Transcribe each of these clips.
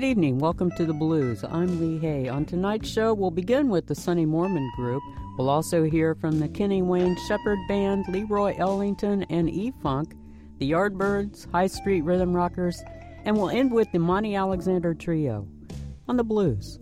evening. Welcome to the Blues. I'm Lee Hay. On tonight's show, we'll begin with the Sonny Mormon Group. We'll also hear from the Kenny Wayne Shepherd Band, Leroy Ellington, and E-Funk, the Yardbirds, High Street Rhythm Rockers, and we'll end with the Monty Alexander Trio on the Blues.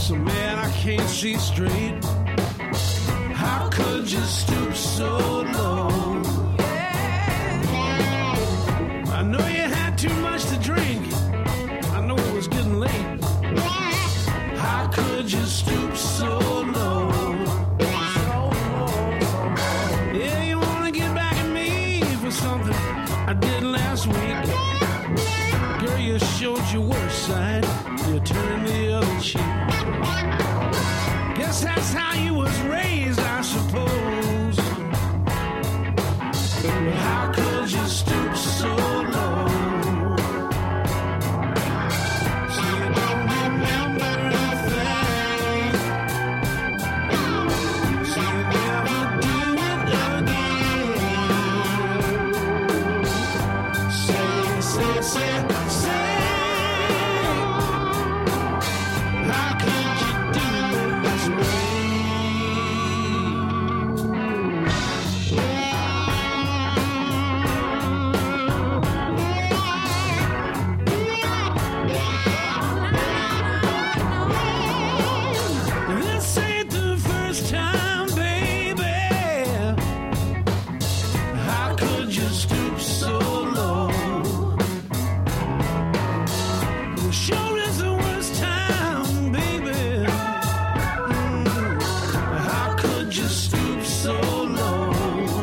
So man, I can't see straight. How could you stoop so low? I know you had too much to drink. I know it was getting late. How could you stoop so low? Yeah, you wanna get back at me for something I did last week. Girl, you showed your worst side. You turned the other cheek. Guess that's how you was raised, I suppose. How could you stoop so low? So you don't remember anything. So you never do it again. Say. How could you do this way? This ain't the first time, baby. How could you stoop so low? It sure is the worst time, baby. How could you stoop so low?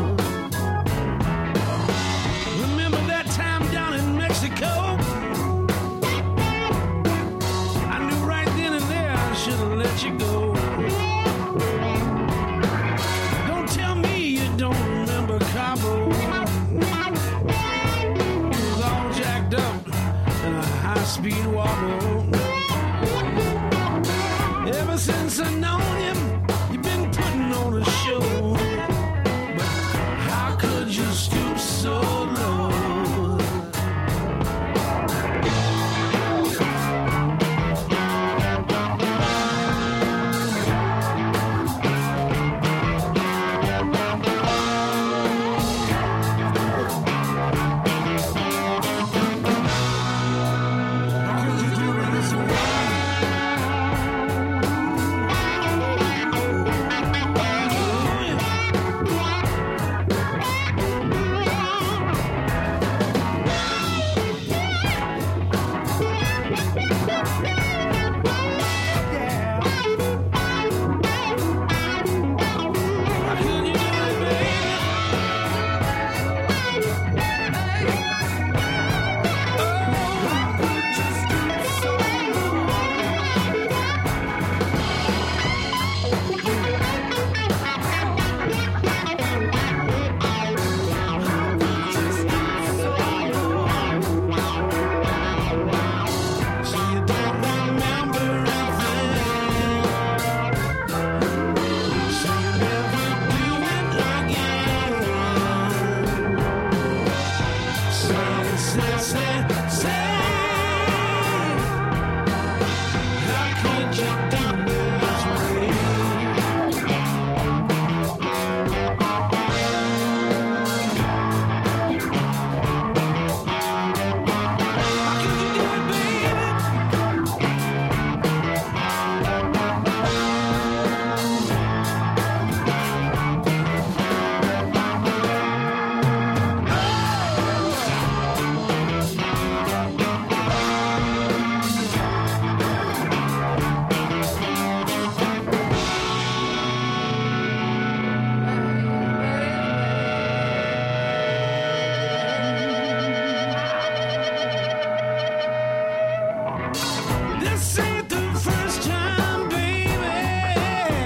Remember that time down in Mexico? I knew right then and there I should have let you go. Don't tell me you don't remember Cabo. It was all jacked up in a high-speed wobble. Ever since I known you, you've been putting on a show. But how could you stoop so low? How could you do this way? How could you do it, baby? So you don't remember anything. So you never do it again. Say. How could you do this way? How could you do it, baby? This ain't the first time, baby.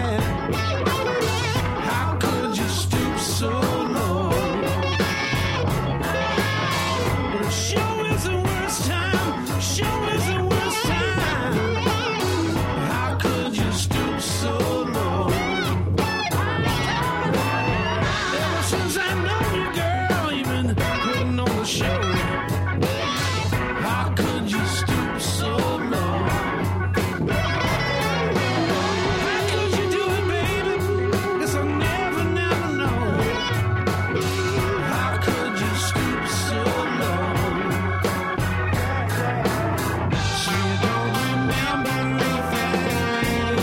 How could you stoop so low? But it sure is the worst time. Sure is the worst time. How could you stoop so low? Ever since I know you, girl, you've been putting on the show. How could you stoop so low? How could you do it, baby? Guess I'll never know. How could you stoop so low? So you don't remember anything.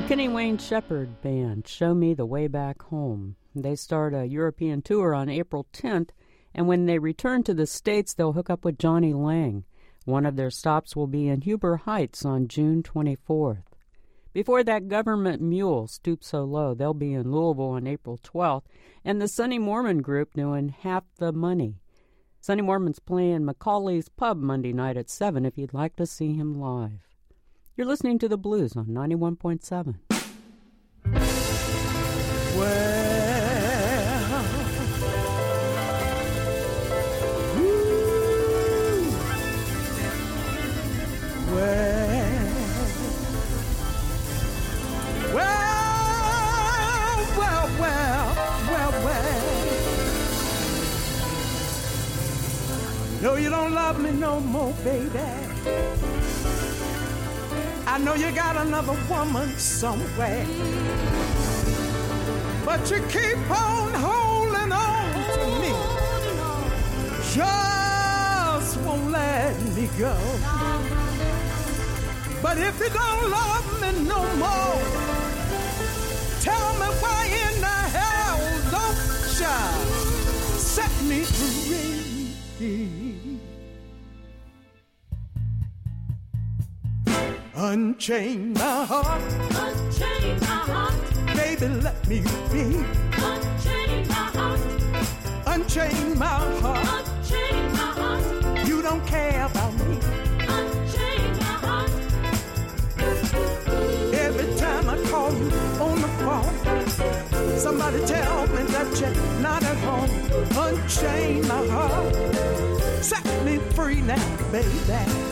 Kenny Wayne Shepherd Band, Show Me the Way Back Home. They start a European tour on April 10th, and when they return to the States, they'll hook up with Johnny Lang. One of their stops will be in Huber Heights on June 24th. Before that, Government Mule, Stoop So Low. They'll be in Louisville on April 12th, and the Sonny Mormon Group doing Half the Money. Sonny Mormon's playing Macaulay's Pub Monday night at 7 if you'd like to see him live. You're listening to The Blues on 91.7. No, you don't love me no more, baby. I know you got another woman somewhere, but you keep on holding on to me. Just won't let me go. But if you don't love me no more, tell me why in the hell don't you set me free? Unchain my heart, unchain my heart, baby, let me be. Unchain my heart, unchain my heart, unchain my heart. You don't care about me. Unchain my heart. Every time I call you on the phone, somebody tell me that you're not at home. Unchain my heart, set me free now, baby.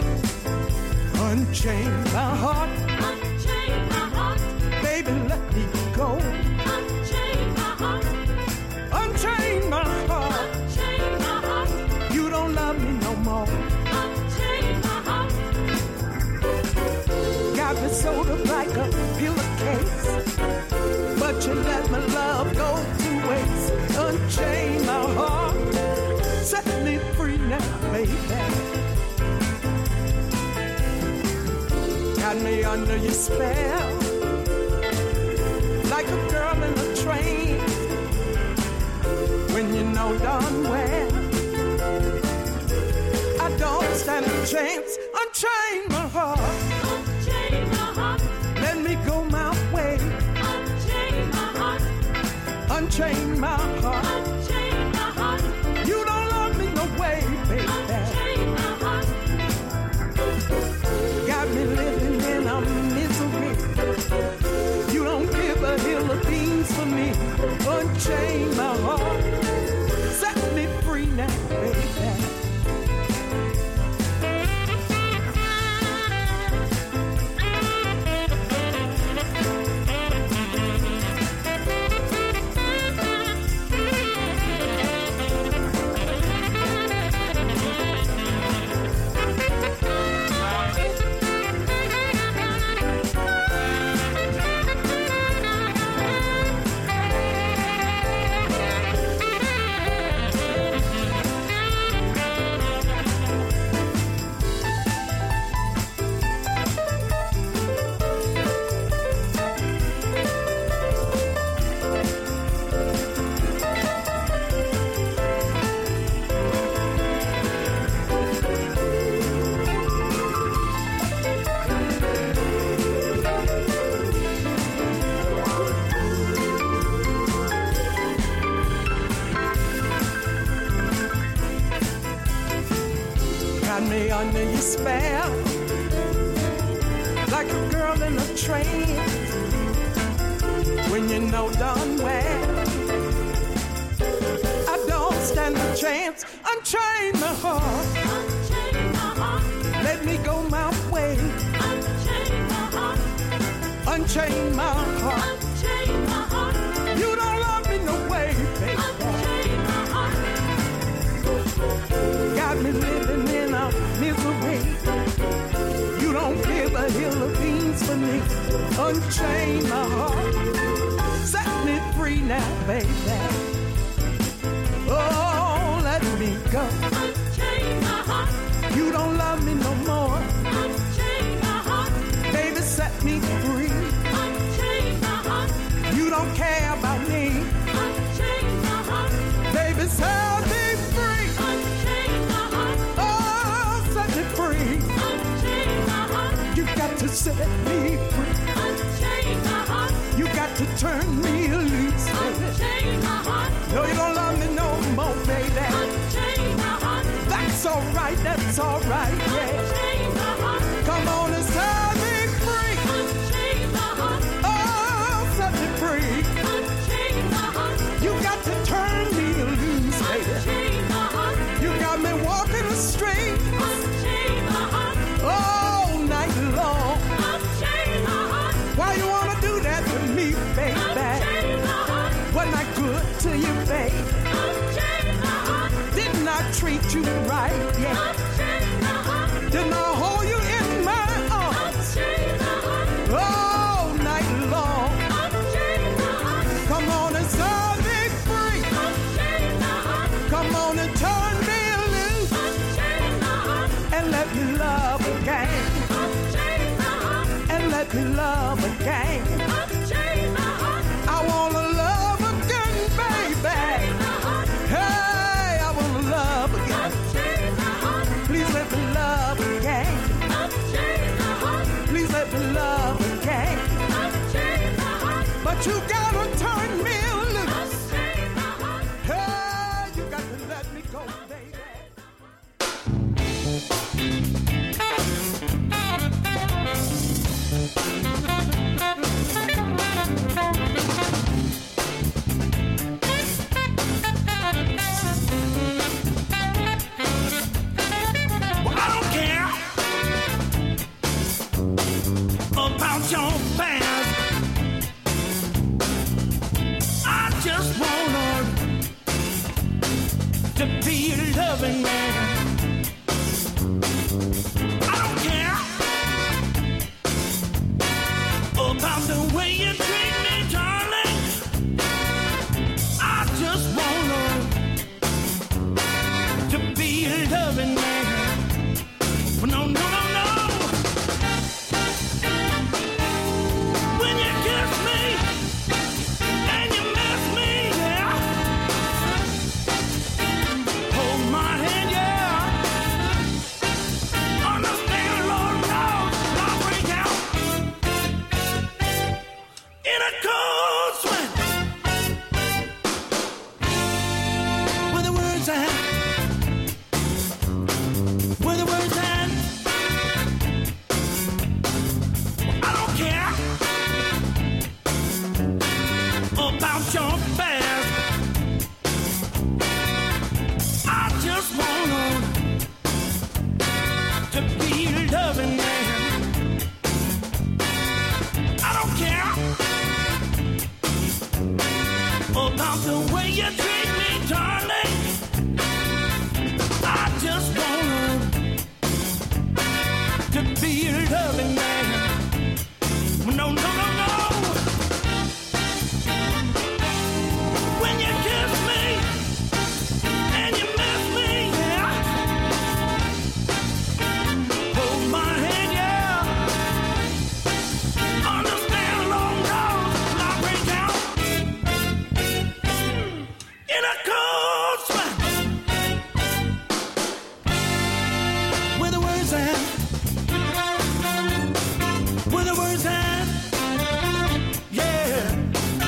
Unchain my heart, unchain my heart, baby, let me go. Unchain my heart, unchain my heart, unchain my heart. You don't love me no more. Unchain my heart. Got me sort of like a pillowcase, but you let my love go to waste. Unchain my heart, set me free now, baby. Got me under your spell, like a girl in a train. When you know darn well I don't stand a chance. Unchain my heart, unchain my heart, let me go my way. Unchain my heart, unchain my heart, unchain my heart. You don't love me no way, baby. Unchain my heart. Got me living in a misery. You don't give a hill of beans for me. Unchain my heart, set me free now, baby. Me under your spell, like a girl in a train. When you know darn well I don't stand a chance. Unchain my heart, Unchain my heart, let me go my way. unchain my heart, Unchain my heart, unchain my heart. You don't love me no way, baby. Unchain my heart. Got me living in a misery. You don't give a hill of beans for me. Unchain my heart, set me free now, baby. Oh, let me go. Unchain my heart, You don't love me no more. unchain my heart, Baby, set me free. to set me free. Unchain my heart. You got to turn me loose, baby. Unchain my heart. No, you don't love me no more, baby. Unchain my heart. That's alright, yeah. Unchain my heart. Come on and set me free. Unchain my heart. Oh, set me free. Unchain my heart. You got to turn me loose, baby. Unchain my heart. You got me walking the street Unchain my heart. all night long. Unchain my heart. Why you wanna do that to me, baby? Unchain my heart. Wasn't I good to you, baby? Unchain my heart. Didn't I treat you right? Yeah. Unchain my heart. Didn't I hold you in my arms Unchain my heart. all night long? Unchain my heart. Come on and set me free. Unchain my heart. Come on and turn me loose Unchain my heart. and let me love again. Unchain my heart. And let me love again. Unchain my heart. I wanna love again, baby. Hey, I wanna love again. Unchain my heart. Please let me love again. Unchain my heart. Please let me love again. Unchain my heart. But you gotta turn me loose. Unchain my heart. Hey, you got to let me go, baby. Well, I don't care about your past. I just want to be a loving man. I don't care about the way you treat me, darling. I just want to be a loving man. But no, no, no, no. When you kiss me and you miss me, yeah. Hold my hand, yeah. Understand, Lord knows I'll break out in a cold sweat. Where the words at? Where the words at? I don't care about your past. I just want to be a loving man. I don't care about the way you treat me, darling. I just want to be a loving man. No, no, no, no. When you kiss me and you miss me, yeah. Hold my hand, yeah. Understand, Lord knows I'll break out in a cold sweat. Where the words at? Where the words at? Yeah.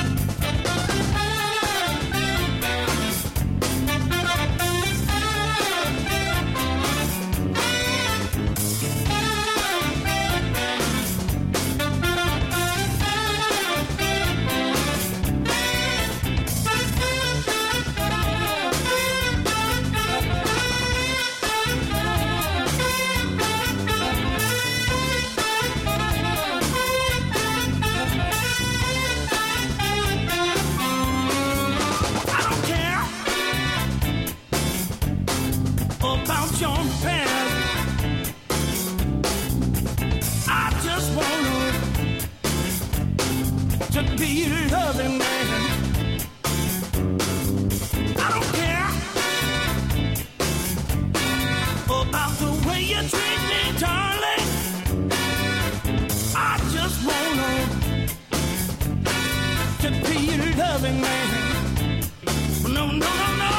I don't care about your past. I just want to be a loving man. I don't care about the way you treat me, darling. I just want to be a loving man. No, no, no, no.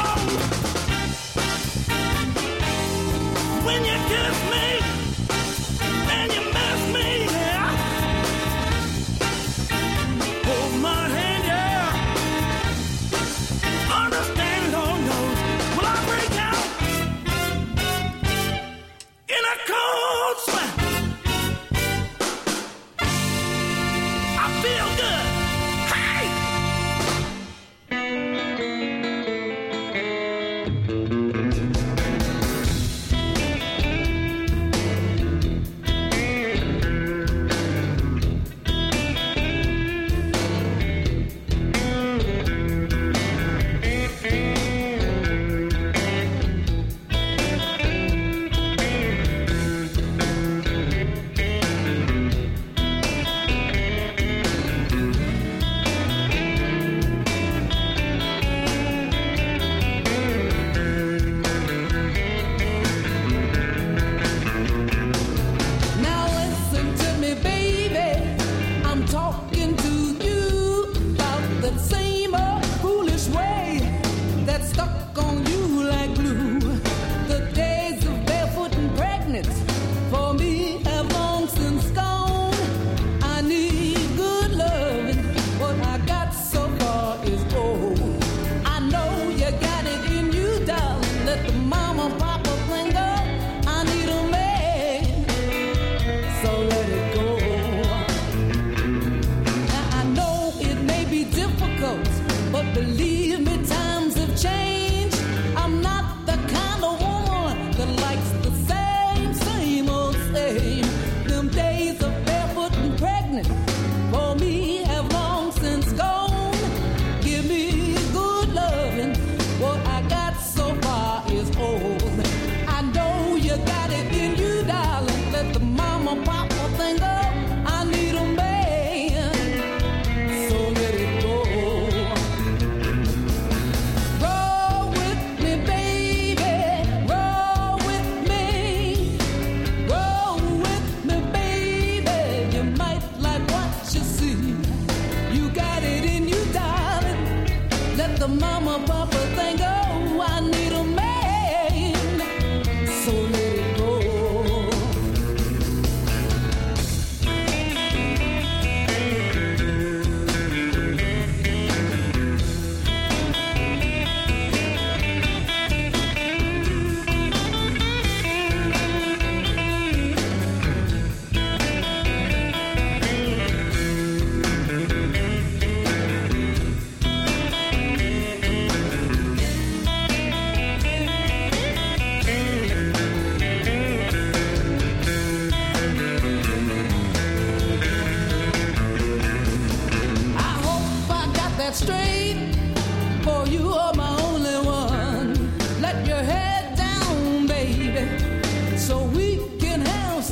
When you kiss me and you miss me, yeah.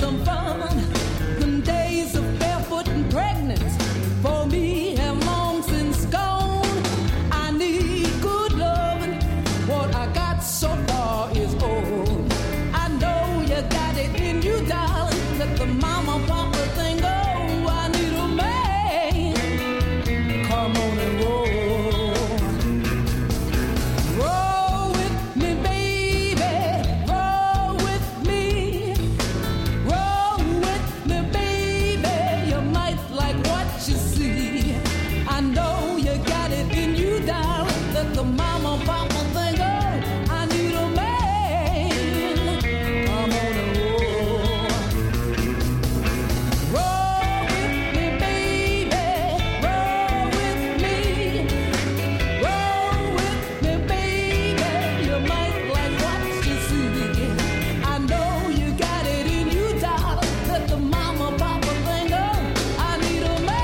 some fun. The days of barefoot and pregnant for me have long since gone. I need good loving. What I got so far is old. I know you got it in you, darling. Let the mama papa thing go. I need a man. Come on and roll. Roll with me, baby. Roll with me. Roll with me, baby. You might like what you see. I know you got it in you, darling. Let the mama papa thing go. I need a man. Come on and roll. Roll with me, baby. Roll with me. Roll with me, baby. You might like what you see. I know you got it in you, darling. Let the mama papa thing go. I need a man.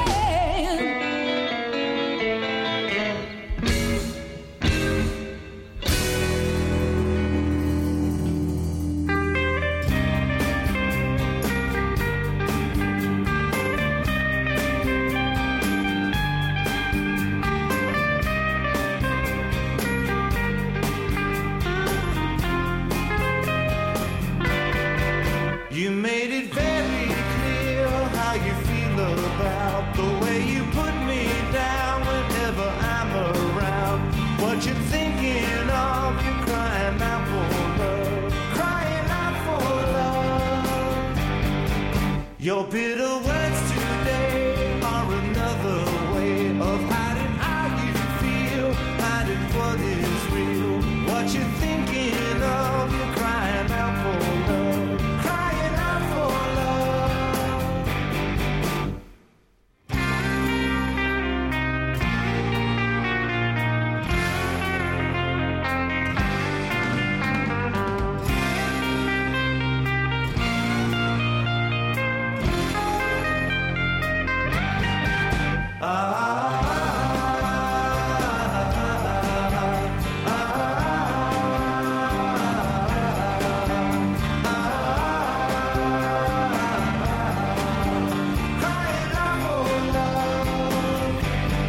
You made it very clear how you feel about the way you put me down whenever I'm around. What you're thinking of, you're crying out for love, crying out for love. Your bitter words today are another way of hiding how you feel, hiding what is real. What you're thinking of, you're crying out for love, crying out for love. Crying out for love.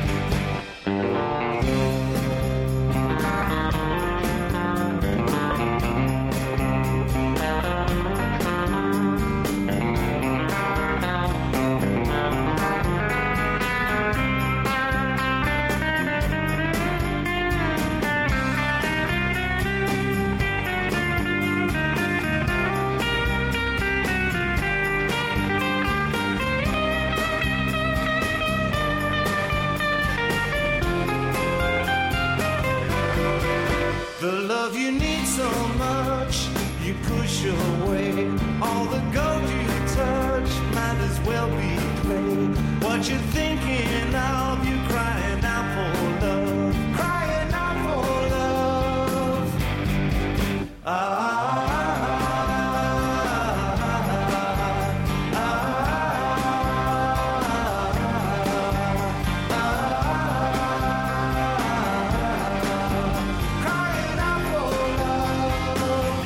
The love you need so much, you push away. All the gold you touch might as well be clay. What you're thinking of, you crying out for love, crying out for love. Crying out for love.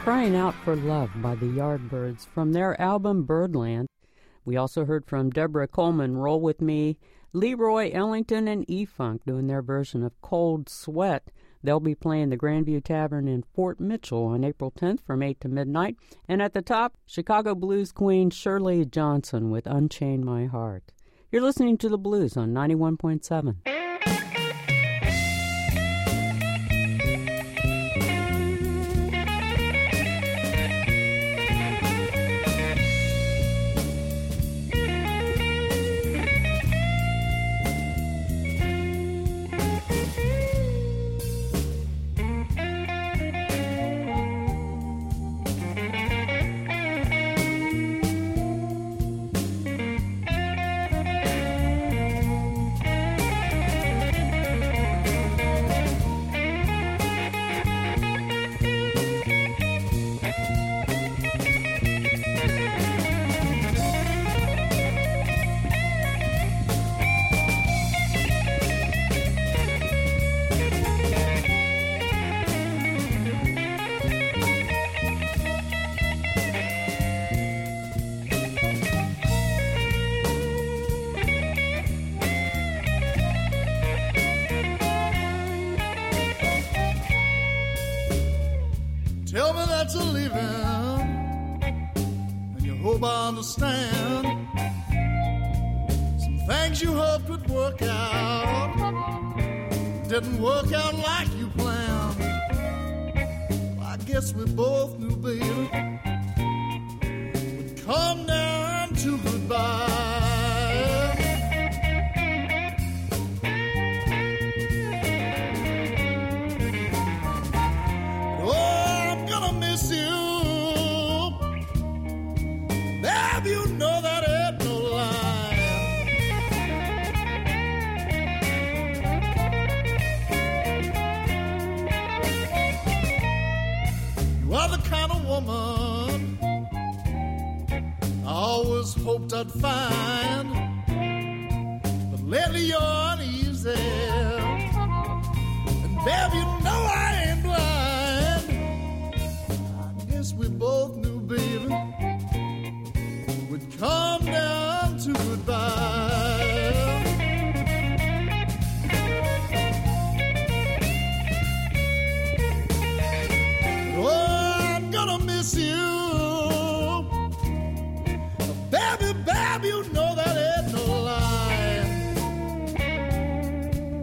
Crying Out for Love by the Yardbirds from their album Birdland. We also heard from Deborah Coleman, Roll With Me, Leroy Ellington, and E-Funk doing their version of Cold Sweat. They'll be playing the Grandview Tavern in Fort Mitchell on April 10th from 8 to midnight. And at the top, Chicago blues queen Shirley Johnson with Unchain My Heart. You're listening to The Blues on 91.7. Tell me that you're leaving, and you hope I understand. Some things you hoped would work out didn't work out like you planned. I guess we both knew, baby, we'd come down to goodbye. You know that ain't no lie. You are the kind of woman I always hoped I'd find, but lately you're uneasy, and babe, you know I ain't blind. I guess we both knew, baby, come down to goodbye. Oh, I'm gonna miss you, baby, baby, you know that ain't no lie.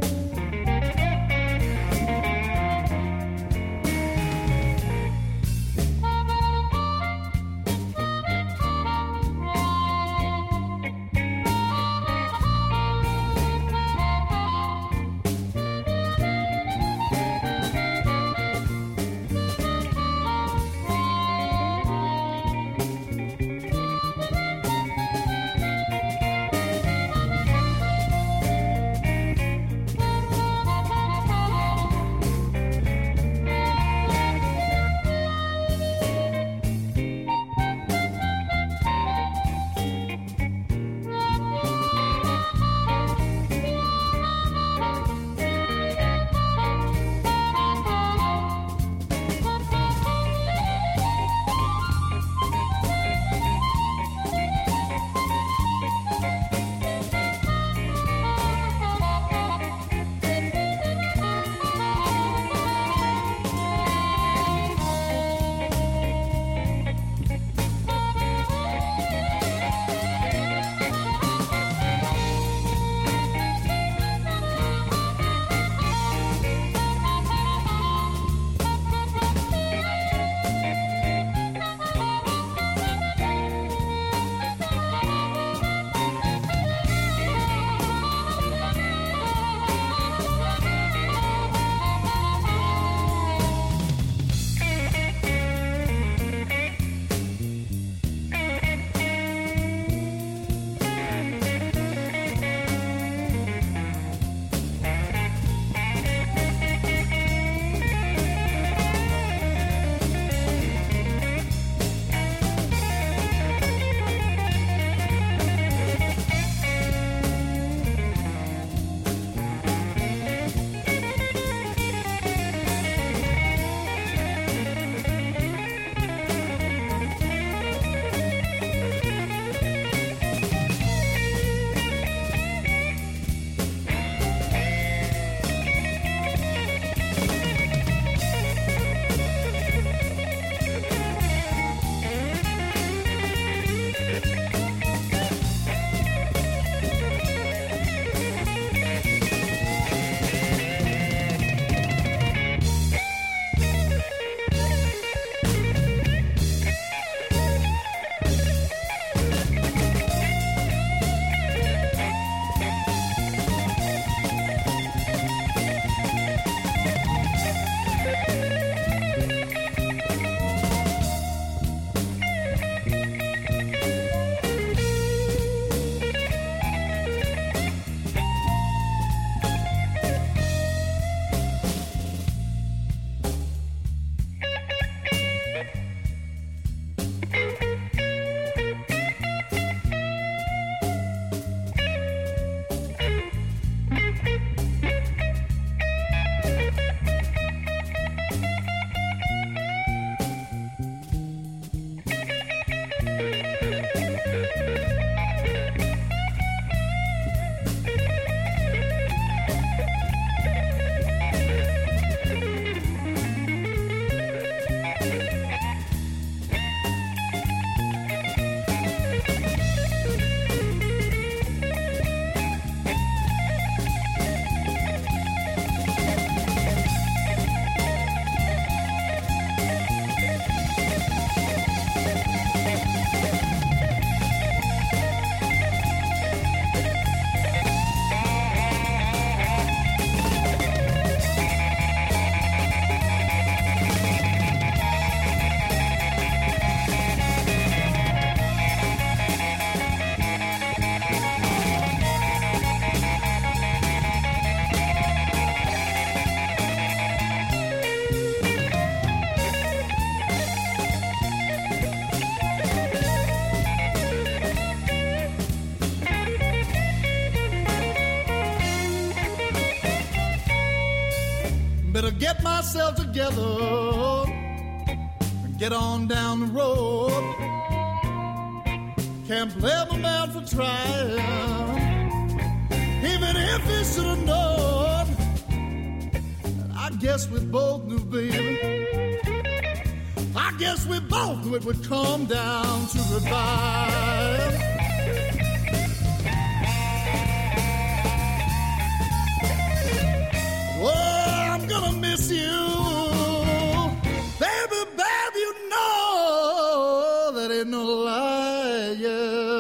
Better get myself together and get on down the road. Can't blame a man for trying, even if he should have known. I guess we both knew, baby. I guess we both knew it would come down to goodbye. Oh, I'm gonna miss you, baby, baby, you know that ain't no lie, yeah.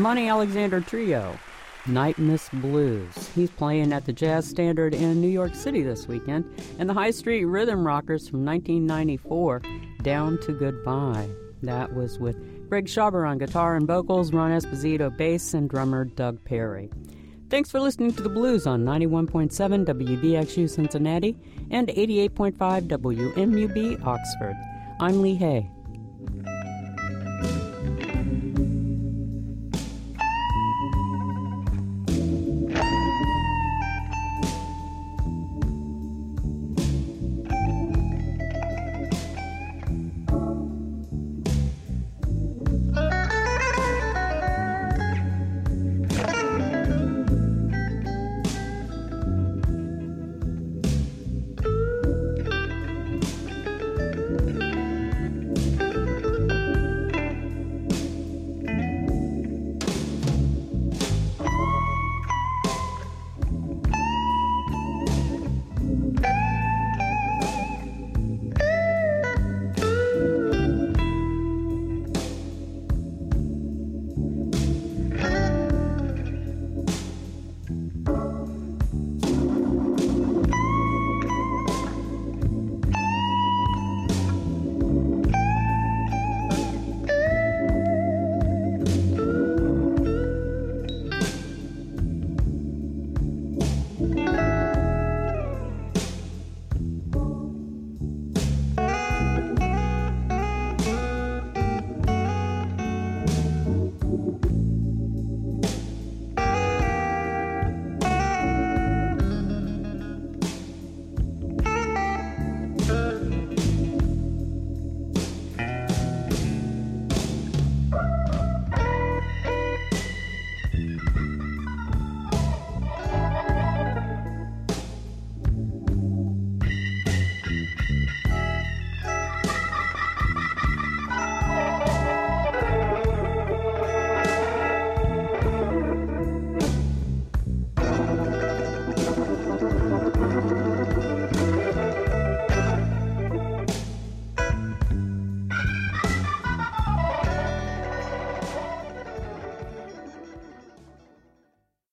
Monty Alexander Trio, Night Miss Blues. He's playing at the Jazz Standard in New York City this weekend. And the High Street Rhythm Rockers from 1994, Down to Goodbye. That was with Greg Schauber on guitar and vocals, Ron Esposito bass, and drummer Doug Perry. Thanks for listening to The Blues on 91.7 WVXU Cincinnati and 88.5 WMUB Oxford. I'm Lee Hay.